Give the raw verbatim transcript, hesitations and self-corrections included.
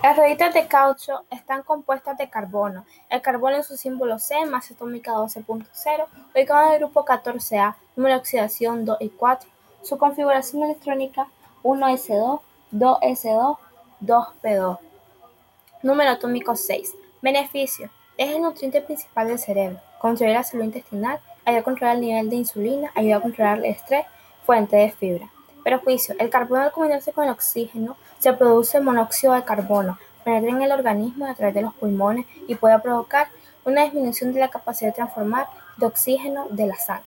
Las rueditas de caucho están compuestas de carbono. El carbono en su símbolo C, masa atómica doce punto cero, ubicado en el grupo catorce A, número de oxidación dos y cuatro. Su configuración electrónica uno ese dos, dos ese dos, dos pe dos. Número atómico seis. Beneficio. Es el nutriente principal del cerebro. Controla la salud intestinal, ayuda a controlar el nivel de insulina, ayuda a controlar el estrés, fuente de fibra. Perjuicio. El carbono al combinarse con el oxígeno se produce monóxido de carbono, penetra en el organismo a través de los pulmones y puede provocar una disminución de la capacidad de transformar de oxígeno de la sangre.